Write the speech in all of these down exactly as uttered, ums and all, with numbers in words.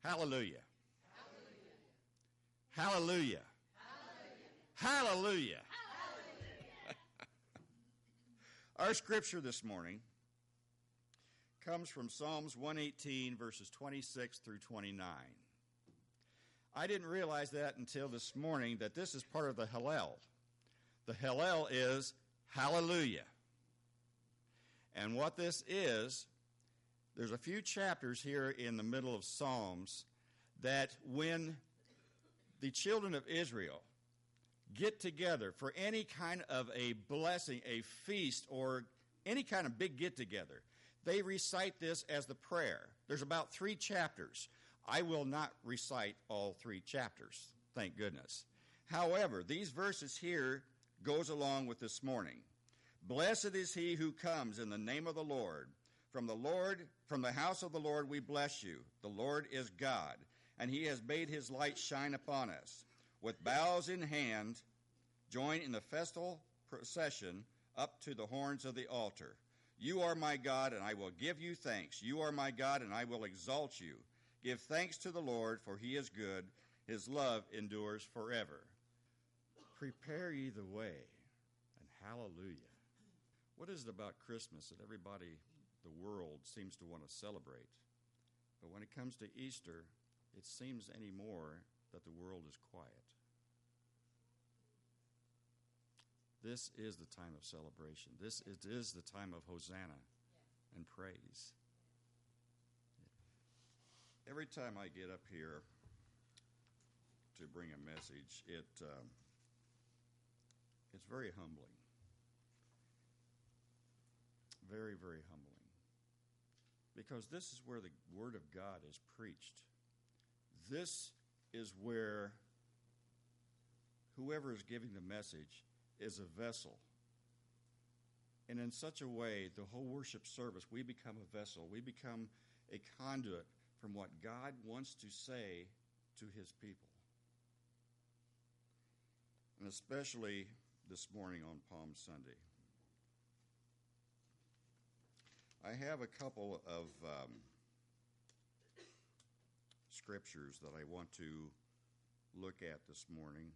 Hallelujah. Hallelujah. Hallelujah. Hallelujah. Hallelujah. Our scripture this morning comes from Psalms one eighteen, verses twenty-six through twenty-nine. I didn't realize that until this morning, that this is part of the Hallel. The Hallel is hallelujah. And what this is, there's a few chapters here in the middle of Psalms that when the children of Israel get together for any kind of a blessing, a feast, or any kind of big get-together, they recite this as the prayer. There's about three chapters. I will not recite all three chapters, thank goodness. However, these verses here goes along with this morning. Blessed is he who comes in the name of the Lord. From the Lord, from the house of the Lord we bless you. The Lord is God, and he has made his light shine upon us. With boughs in hand, join in the festal procession up to the horns of the altar. You are my God, and I will give you thanks. You are my God, and I will exalt you. Give thanks to the Lord, for he is good. His love endures forever. Prepare ye the way, and hallelujah. What is it about Christmas that everybody, the world, seems to want to celebrate? But when it comes to Easter, it seems anymore that the world is quiet. This is the time of celebration. This it is the time of Hosanna and praise. Every time I get up here to bring a message, it um, it's very humbling. Very, very humbling. Because this is where the Word of God is preached. This is where whoever is giving the message is a vessel. And in such a way, the whole worship service, we become a vessel. We become a conduit from what God wants to say to his people. And especially this morning on Palm Sunday. I have a couple of um, scriptures that I want to look at this morning.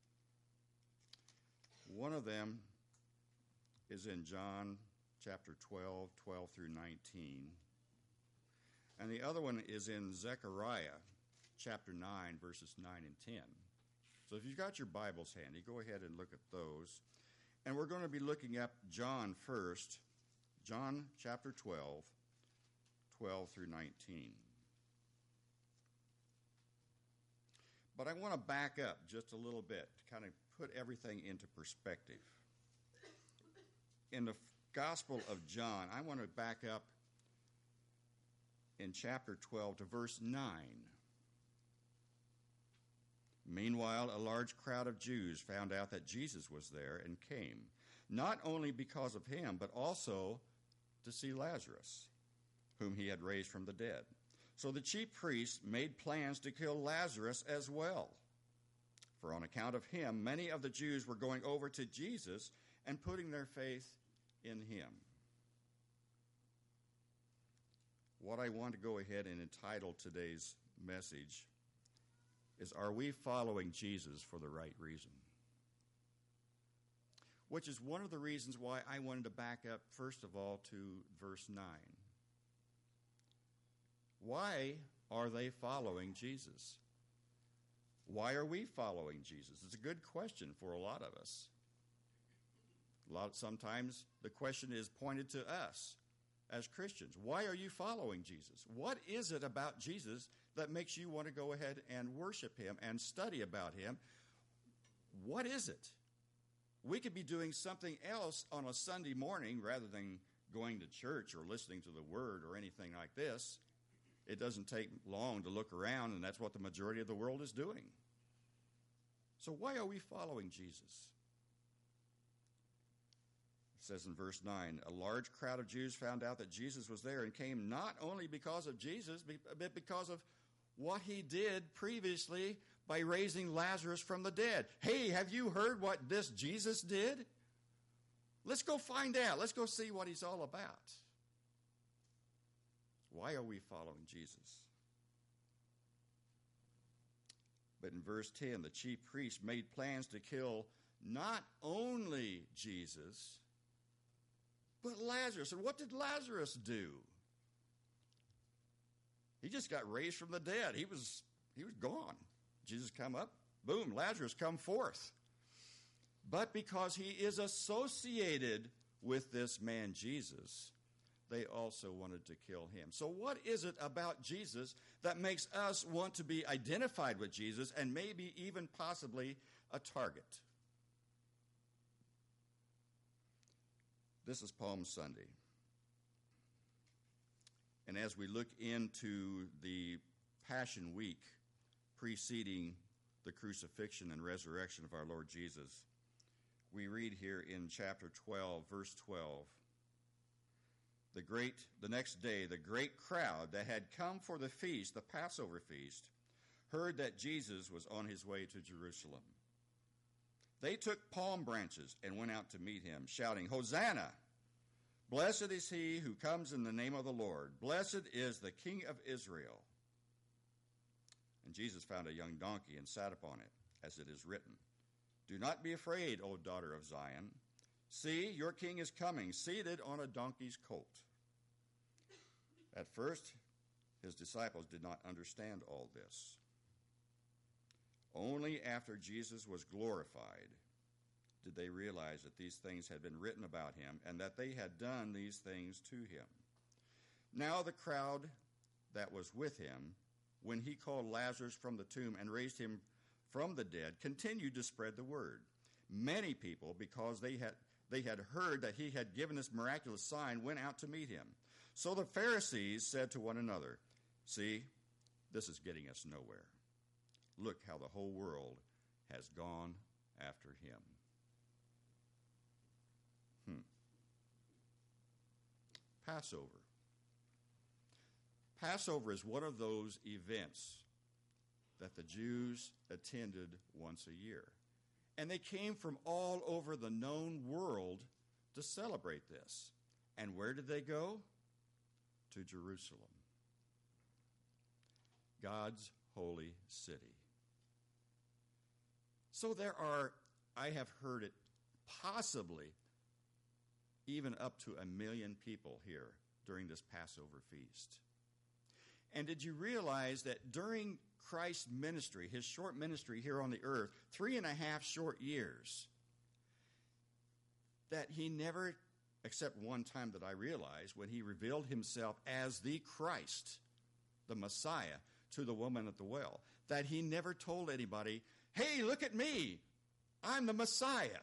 One of them is in John chapter twelve, twelve through nineteen. And the other one is in Zechariah chapter nine, verses nine and ten. So if you've got your Bibles handy, go ahead and look at those. And we're going to be looking at John first. John chapter twelve, twelve through nineteen. But I want to back up just a little bit to kind of put everything into perspective. In the Gospel of John, I want to back up in chapter twelve to verse nine. Meanwhile, a large crowd of Jews found out that Jesus was there and came, not only because of him, but also to see Lazarus, whom he had raised from the dead. So the chief priests made plans to kill Lazarus as well. For on account of him, many of the Jews were going over to Jesus and putting their faith in him. What I want to go ahead and entitle today's message is, Are we following Jesus for the right reason? Which is one of the reasons why I wanted to back up, first of all, to verse nine. Why are they following Jesus? Why are we following Jesus? It's a good question for a lot of us. A lot, sometimes the question is pointed to us as Christians. Why are you following Jesus? What is it about Jesus that makes you want to go ahead and worship him and study about him? What is it? We could be doing something else on a Sunday morning rather than going to church or listening to the Word or anything like this. It doesn't take long to look around, and that's what the majority of the world is doing. So why are we following Jesus? It says in verse nine, a large crowd of Jews found out that Jesus was there and came not only because of Jesus, but because of what he did previously by raising Lazarus from the dead. Hey, have you heard what this Jesus did? Let's go find out. Let's go see what he's all about. Why are we following Jesus? But in verse ten, the chief priests made plans to kill not only Jesus, but Lazarus. And what did Lazarus do? He just got raised from the dead. He was, he was gone. Jesus come up, boom, Lazarus come forth. But because he is associated with this man Jesus, they also wanted to kill him. So what is it about Jesus that makes us want to be identified with Jesus and maybe even possibly a target? This is Palm Sunday. And as we look into the Passion Week preceding the crucifixion and resurrection of our Lord Jesus, we read here in chapter twelve, verse twelve, the great, the next day, the great crowd that had come for the feast, the Passover feast, heard that Jesus was on his way to Jerusalem. They took palm branches and went out to meet him, shouting, "Hosanna! Blessed is he who comes in the name of the Lord. Blessed is the King of Israel." And Jesus found a young donkey and sat upon it, as it is written, "Do not be afraid, O daughter of Zion. See, your king is coming, seated on a donkey's colt." At first, his disciples did not understand all this. Only after Jesus was glorified did they realize that these things had been written about him and that they had done these things to him. Now the crowd that was with him, when he called Lazarus from the tomb and raised him from the dead, continued to spread the word. Many people, because they had they had heard that he had given this miraculous sign, went out to meet him. So the Pharisees said to one another, "See, this is getting us nowhere. Look how the whole world has gone after him." Hmm. Passover. Passover is one of those events that the Jews attended once a year. And they came from all over the known world to celebrate this. And where did they go? To Jerusalem, God's holy city. So there are, I have heard it, possibly even up to a million people here during this Passover feast. And did you realize that during Christ's ministry, his short ministry here on the earth, three and a half short years, that he never, except one time that I realized, when he revealed himself as the Christ, the Messiah, to the woman at the well, that he never told anybody, "Hey, look at me, I'm the Messiah."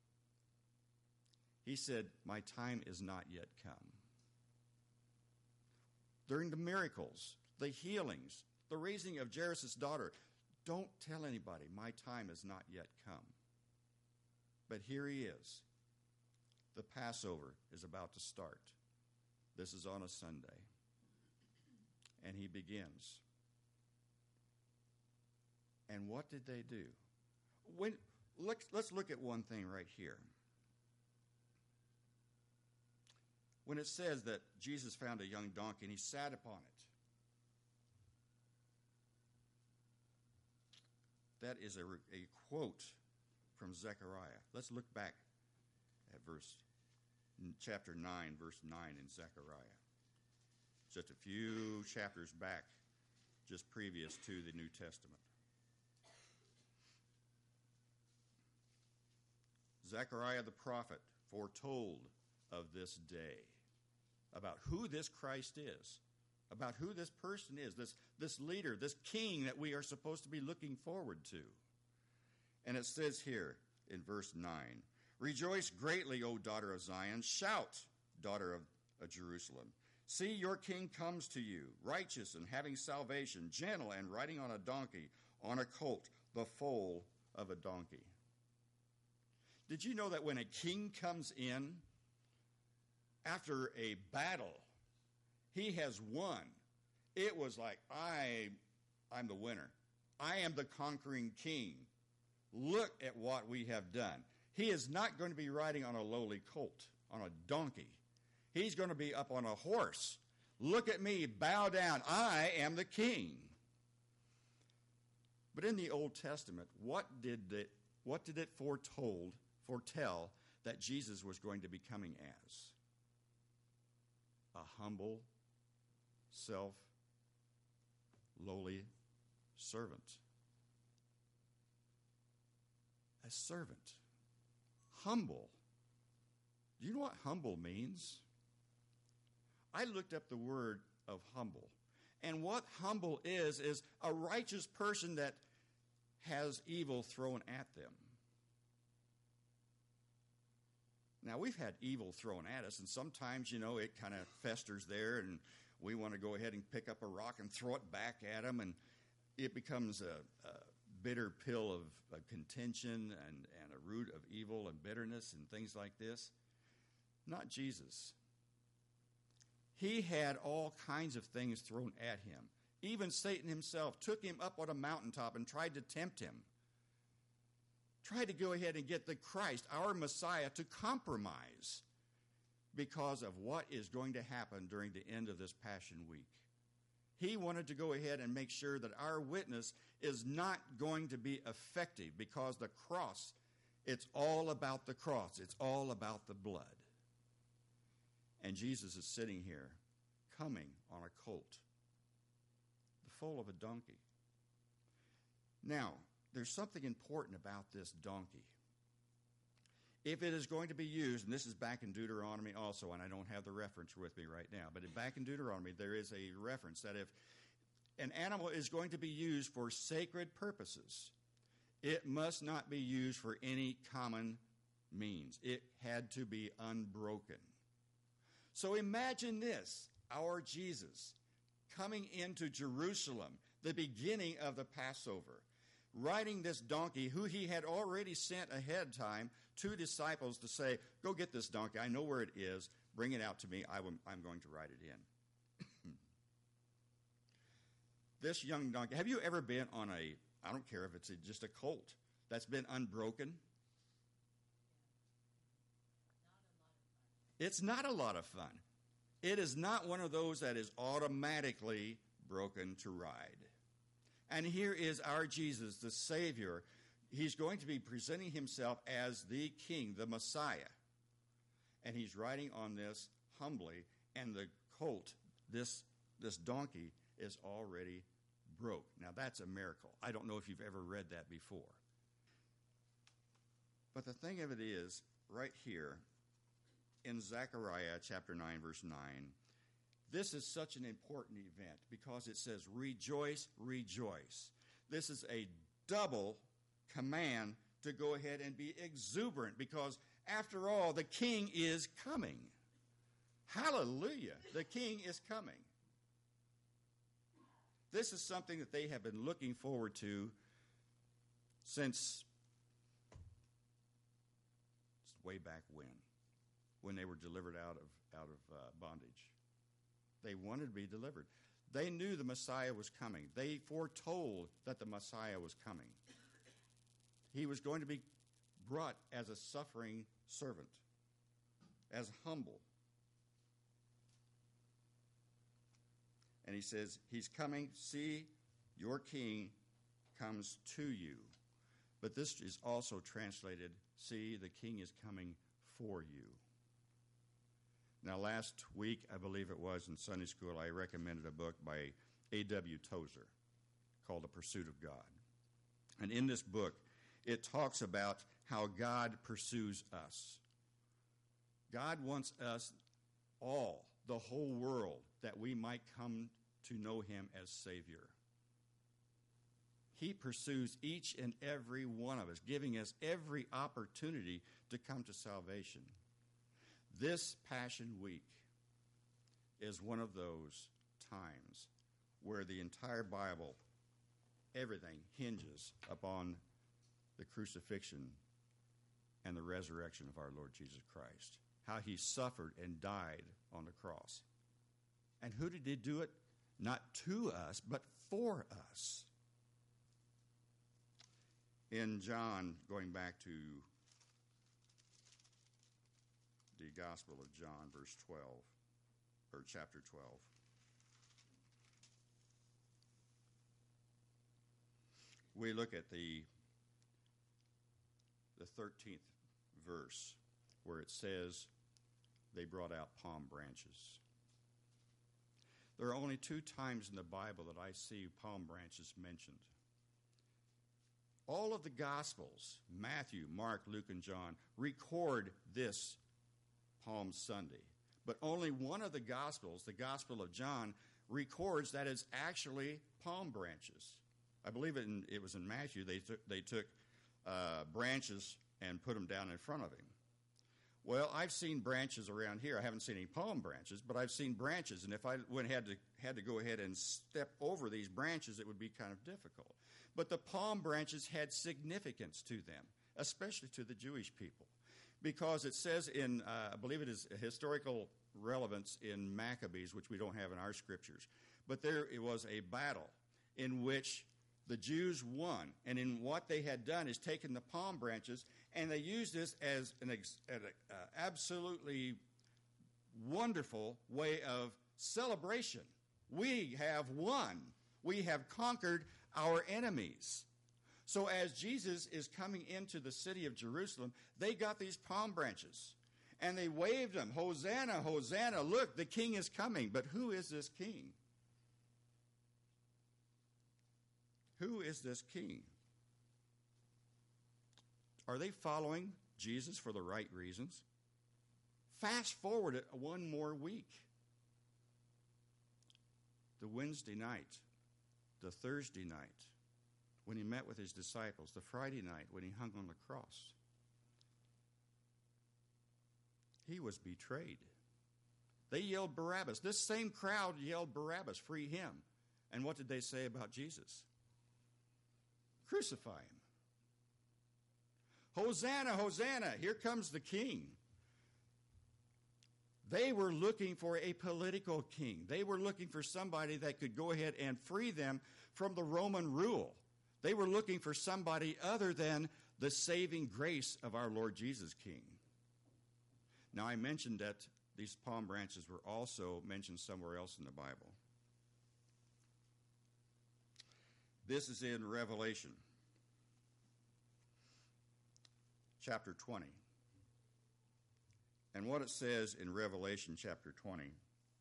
He said, "My time is not yet come." During the miracles, the healings, the raising of Jairus' daughter, don't tell anybody, my time has not yet come. But here he is. The Passover is about to start. This is on a Sunday. And he begins. And what did they do? When, let's, let's look at one thing right here. When it says that Jesus found a young donkey and he sat upon it, that is a, a quote from Zechariah. Let's look back at verse, chapter nine, verse nine in Zechariah. Just a few chapters back, just previous to the New Testament. Zechariah the prophet foretold of this day, about who this Christ is, about who this person is, this, this leader, this king that we are supposed to be looking forward to. And it says here in verse nine, "Rejoice greatly, O daughter of Zion. Shout, daughter of, of Jerusalem. See, your king comes to you, righteous and having salvation, gentle and riding on a donkey, on a colt, the foal of a donkey." Did you know that when a king comes in, after a battle, he has won? It was like, I, I'm the winner. I am the conquering king. Look at what we have done. He is not going to be riding on a lowly colt, on a donkey. He's going to be up on a horse. Look at me, bow down. I am the king. But in the Old Testament, what did it, what did it foretold, foretell that Jesus was going to be coming as? A humble, self-lowly servant. A servant. Humble. Do you know what humble means? I looked up the word of humble. And what humble is, is a righteous person that has evil thrown at them. Now, we've had evil thrown at us, and sometimes, you know, it kind of festers there, and we want to go ahead and pick up a rock and throw it back at them, and it becomes a, a bitter pill of, of contention and, and a root of evil and bitterness and things like this. Not Jesus. He had all kinds of things thrown at him. Even Satan himself took him up on a mountaintop and tried to tempt him. Tried to go ahead and get the Christ, our Messiah, to compromise because of what is going to happen during the end of this Passion Week. He wanted to go ahead and make sure that our witness is not going to be effective because the cross, it's all about the cross. It's all about the blood. And Jesus is sitting here, coming on a colt, the foal of a donkey. Now, there's something important about this donkey. If it is going to be used, and this is back in Deuteronomy also, and I don't have the reference with me right now, but back in Deuteronomy there is a reference that if an animal is going to be used for sacred purposes, it must not be used for any common means. It had to be unbroken. So imagine this, our Jesus coming into Jerusalem, the beginning of the Passover, riding this donkey who he had already sent ahead of time two disciples to say, go get this donkey. I know where it is. Bring it out to me. I will, I'm going to ride it in. This young donkey, have you ever been on a, I don't care if it's a, just a colt, that's been unbroken? It's not a lot of fun. It is not one of those that is automatically broken to ride. And here is our Jesus, the Savior. He's going to be presenting himself as the King, the Messiah. And he's riding on this humbly, and the colt, this, this donkey, is already broke. Now, that's a miracle. I don't know if you've ever read that before. But the thing of it is, right here, in Zechariah chapter nine, verse nine, this is such an important event because it says, rejoice, rejoice. This is a double command to go ahead and be exuberant because, after all, the king is coming. Hallelujah. The king is coming. This is something that they have been looking forward to since way back when, when they were delivered out of, out of uh, bondage. They wanted to be delivered. They knew the Messiah was coming. They foretold that the Messiah was coming. He was going to be brought as a suffering servant, as humble. And he says, he's coming, see, your king comes to you. But this is also translated, see, the king is coming for you. Now, last week, I believe it was, in Sunday school, I recommended a book by A W Tozer called The Pursuit of God. And in this book, it talks about how God pursues us. God wants us all, the whole world, that we might come to know him as Savior. He pursues each and every one of us, giving us every opportunity to come to salvation. This Passion Week is one of those times where the entire Bible, everything hinges upon the crucifixion and the resurrection of our Lord Jesus Christ. How he suffered and died on the cross. And who did he do it? Not to us, but for us. In John, going back to the Gospel of John, verse twelve, or chapter twelve. we look at the, the thirteenth verse where it says they brought out palm branches. There are only two times in the Bible that I see palm branches mentioned. All of the Gospels, Matthew, Mark, Luke, and John, record this Palm Sunday. But only one of the Gospels, the Gospel of John, records that it's actually palm branches. I believe it, in, it was in Matthew. They took, they took uh, branches and put them down in front of him. Well, I've seen branches around here. I haven't seen any palm branches, but I've seen branches. And if I went had to had to go ahead and step over these branches, it would be kind of difficult. But the palm branches had significance to them, especially to the Jewish people, because it says in, uh, I believe it is a historical relevance in Maccabees, which we don't have in our scriptures. But there it was a battle in which the Jews won. And in what they had done is taken the palm branches, and they used this as an ex- an uh, absolutely wonderful way of celebration. We have won. We have conquered our enemies. So as Jesus is coming into the city of Jerusalem, they got these palm branches, and they waved them. Hosanna, Hosanna, look, the king is coming. But who is this king? Who is this king? Are they following Jesus for the right reasons? Fast forward it one more week. The Wednesday night, the Thursday night, when he met with his disciples, the Friday night when he hung on the cross. He was betrayed. They yelled Barabbas. This same crowd yelled Barabbas, free him. And what did they say about Jesus? Crucify him. Hosanna, Hosanna, here comes the king. They were looking for a political king. They were looking for somebody that could go ahead and free them from the Roman rule. They were looking for somebody other than the saving grace of our Lord Jesus King. Now, I mentioned that these palm branches were also mentioned somewhere else in the Bible. This is in Revelation, chapter twenty. And what it says in Revelation chapter twenty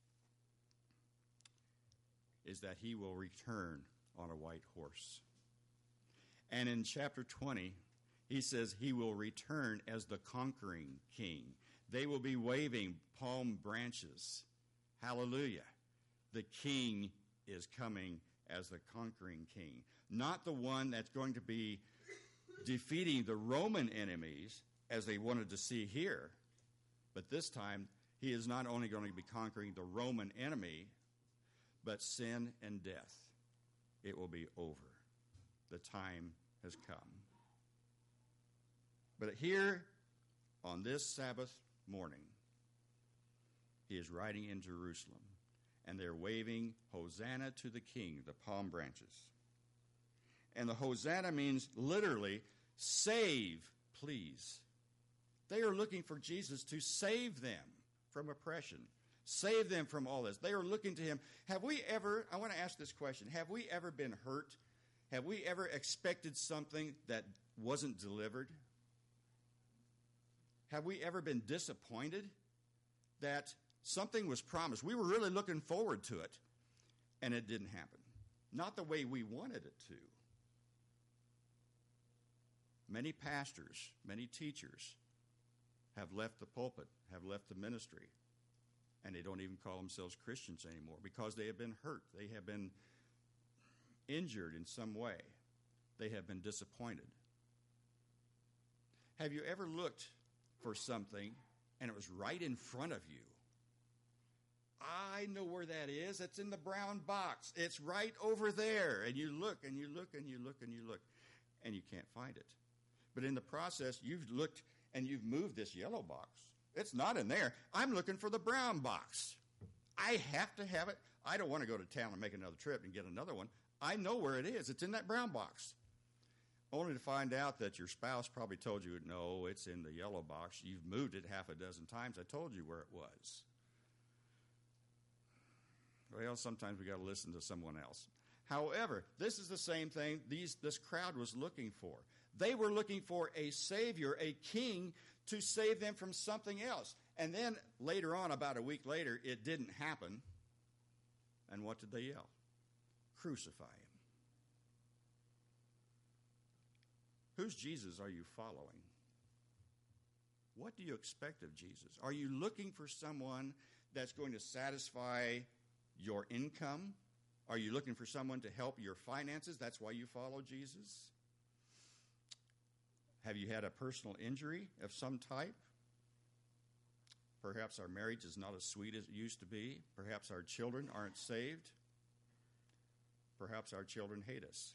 is that he will return on a white horse. And in chapter twenty, he says he will return as the conquering king. They will be waving palm branches. Hallelujah. The king is coming as the conquering king. Not the one that's going to be defeating the Roman enemies as they wanted to see here. But this time, he is not only going to be conquering the Roman enemy, but sin and death. It will be over. The time has come. But here, on this Sabbath morning, he is riding in Jerusalem, and they're waving Hosanna to the King, the palm branches. And the Hosanna means literally, save, please. They are looking for Jesus to save them from oppression, save them from all this. They are looking to him. Have we ever, I want to ask this question, have we ever been hurt? Have we ever expected something that wasn't delivered? Have we ever been disappointed that something was promised? We were really looking forward to it, and it didn't happen. Not the way we wanted it to. Many pastors, many teachers have left the pulpit, have left the ministry, and they don't even call themselves Christians anymore because they have been hurt. They have been injured in some way. They have been disappointed. Have you ever looked for something and it was right in front of you? I know where that is. It's in the brown box. It's right over there. And you look and you look and you look and you look and you can't find it. But in the process, you've looked and you've moved this yellow box. It's not in there. I'm looking for the brown box. I have to have it. I don't want to go to town and make another trip and get another one. I know where it is. It's in that brown box. Only to find out that your spouse probably told you, no, it's in the yellow box. You've moved it half a dozen times. I told you where it was. Well, sometimes we got to listen to someone else. However, this is the same thing these, this crowd was looking for. They were looking for a Savior, a King, to save them from something else. And then later on, about a week later, it didn't happen. And what did they yell? Crucify him. Whose Jesus are you following? What do you expect of Jesus? Are you looking for someone that's going to satisfy your income? Are you looking for someone to help your finances? That's why you follow Jesus? Have you had a personal injury of some type? Perhaps our marriage is not as sweet as it used to be. Perhaps our children aren't saved. Perhaps our children hate us.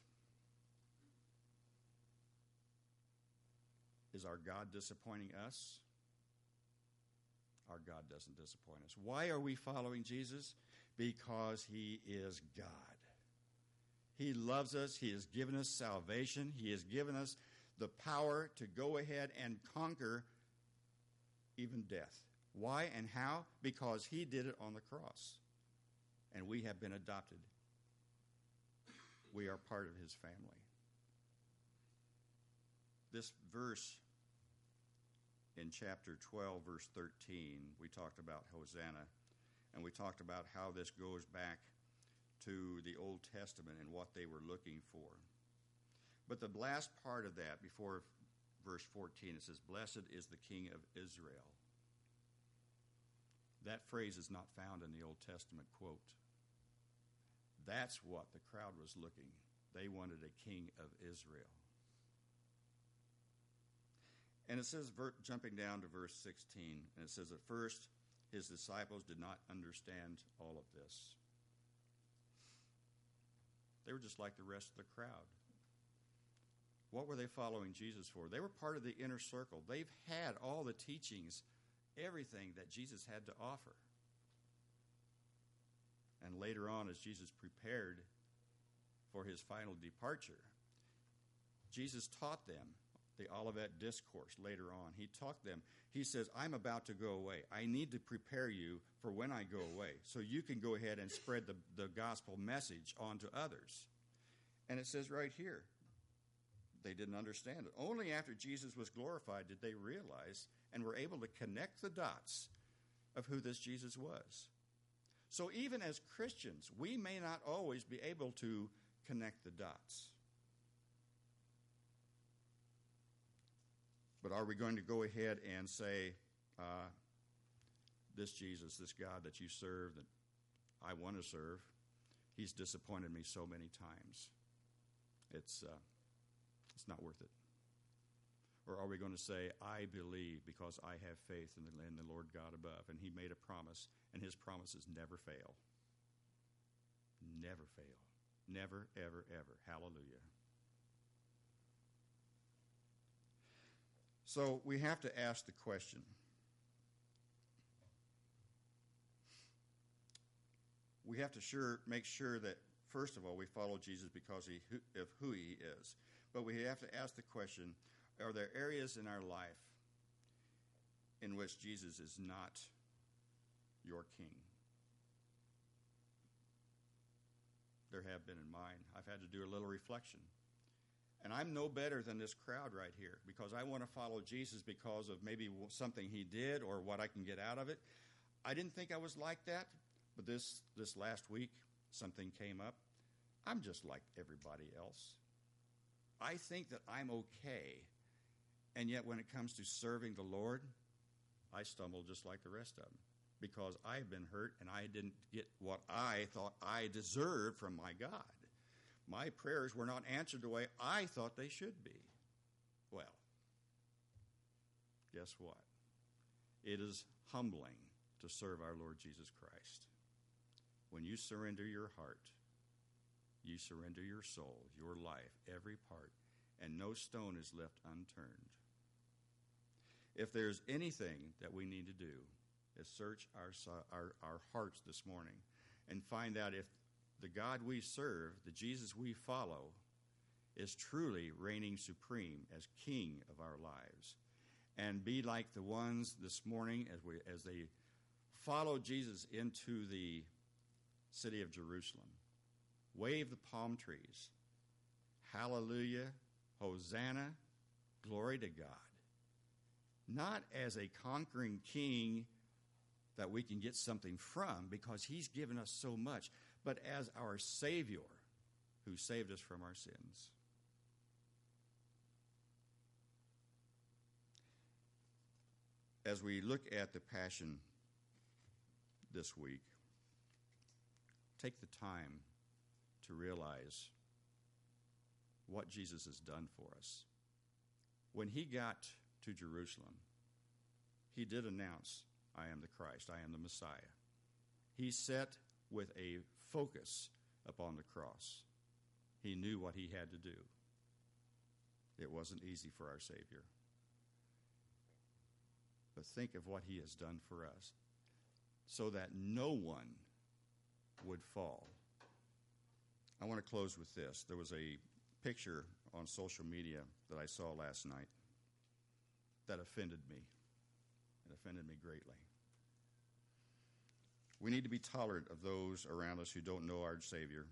Is our God disappointing us? Our God doesn't disappoint us. Why are we following Jesus? Because he is God. He loves us. He has given us salvation. He has given us the power to go ahead and conquer even death. Why and how? Because he did it on the cross. And we have been adopted. We are part of his family. This verse in chapter twelve, verse thirteen, we talked about Hosanna, and we talked about how this goes back to the Old Testament and what they were looking for. But the last part of that, before verse fourteen, it says, "Blessed is the King of Israel." That phrase is not found in the Old Testament quote. That's what the crowd was looking. They wanted a king of Israel. And it says, jumping down to verse sixteen, and it says, at first his disciples did not understand all of this. They were just like the rest of the crowd. What were they following Jesus for? They were part of the inner circle. They've had all the teachings, everything that Jesus had to offer. And later on, as Jesus prepared for his final departure, Jesus taught them the Olivet Discourse later on. He taught them. He says, I'm about to go away. I need to prepare you for when I go away so you can go ahead and spread the, the gospel message on to others. And it says right here, they didn't understand it. Only after Jesus was glorified did they realize and were able to connect the dots of who this Jesus was. So even as Christians, we may not always be able to connect the dots. But are we going to go ahead and say, uh, this Jesus, this God that you serve, that I want to serve, he's disappointed me so many times. It's, uh, it's not worth it. Or are we going to say, I believe because I have faith in the, in the Lord God above, and he made a promise, and his promises never fail. Never fail. Never, ever, ever. Hallelujah. So we have to ask the question, we have to sure make sure that, first of all, we follow Jesus because he, of who he is. But we have to ask the question, are there areas in our life in which Jesus is not your king? There have been in mine. I've had to do a little reflection. And I'm no better than this crowd right here because I want to follow Jesus because of maybe something he did or what I can get out of it. I didn't think I was like that, but this, this last week, something came up. I'm just like everybody else. I think that I'm okay, and yet when it comes to serving the Lord, I stumble just like the rest of them because I've been hurt and I didn't get what I thought I deserved from my God. My prayers were not answered the way I thought they should be. Well, guess what? It is humbling to serve our Lord Jesus Christ. When you surrender your heart, you surrender your soul, your life, every part, and no stone is left unturned. If there's anything that we need to do is search our, our, our hearts this morning and find out if the God we serve, the Jesus we follow, is truly reigning supreme as King of our lives. And be like the ones this morning as we as they follow Jesus into the city of Jerusalem. wave the palm trees. Hallelujah, Hosanna, glory to God. Not as a conquering king that we can get something from because he's given us so much, but as our Savior who saved us from our sins. As we look at the Passion this week, take the time to realize what Jesus has done for us. When he got to Jerusalem, he did announce, I am the Christ, I am the Messiah. He set with a focus upon the cross. He knew what he had to do. It wasn't easy for our Savior. But think of what he has done for us so that no one would fall. I want to close with this. There was a picture on social media that I saw last night that offended me. It offended me greatly. We need to be tolerant of those around us who don't know our Savior.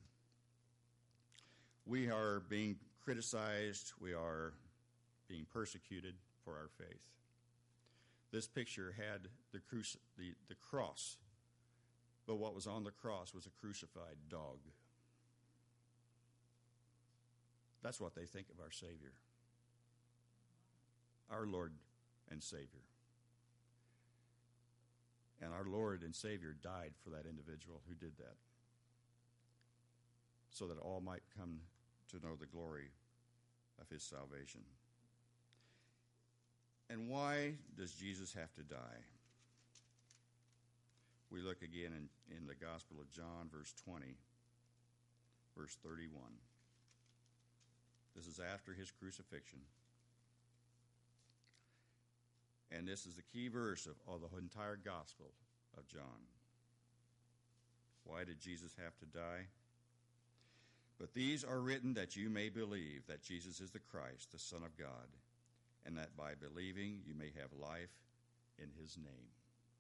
We are being criticized. We are being persecuted for our faith. This picture had the, cruci- the, the cross, but what was on the cross was a crucified dog. That's what they think of our Savior, our Lord and Savior. And our Lord and Savior died for that individual who did that, so that all might come to know the glory of his salvation. And why does Jesus have to die? We look again in, in the Gospel of John, verse twenty, verse thirty-one. This is after his crucifixion. And this is the key verse of, of the entire Gospel of John. Why did Jesus have to die? But these are written that you may believe that Jesus is the Christ, the Son of God, and that by believing you may have life in his name.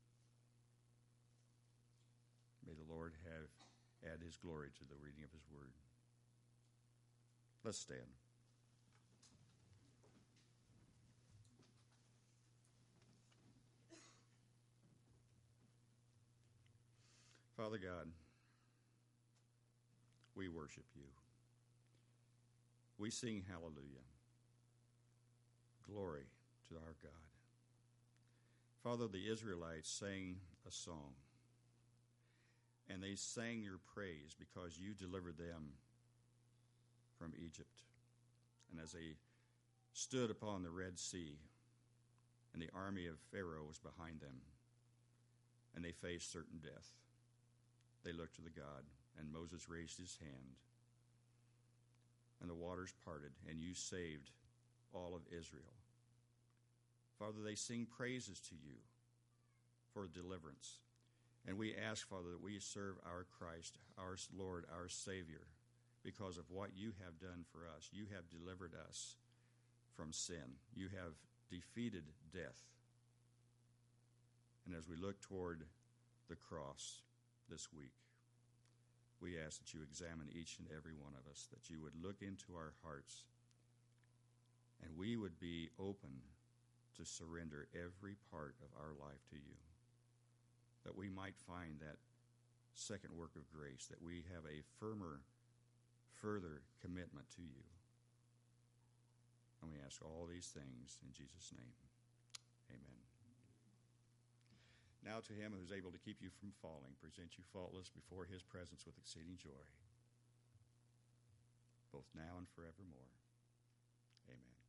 May the Lord have add his glory to the reading of his word. Let's stand. Father God, we worship you. We sing hallelujah. Glory to our God. Father, the Israelites sang a song, and they sang your praise because you delivered them from Egypt. And as they stood upon the Red Sea, and the army of Pharaoh was behind them, and they faced certain death, they looked to the God, and Moses raised his hand, and the waters parted, and you saved all of Israel. Father, they sing praises to you for deliverance. And we ask, Father, that we serve our Christ, our Lord, our Savior, because of what you have done for us. You have delivered us from sin. You have defeated death. And as we look toward the cross this week, we ask that you examine each and every one of us, that you would look into our hearts, and we would be open to surrender every part of our life to you, that we might find that second work of grace, that we have a firmer, further commitment to you. And we ask all these things in Jesus' name. Amen. Now to him who is able to keep you from falling, present you faultless before his presence with exceeding joy, both now and forevermore. Amen.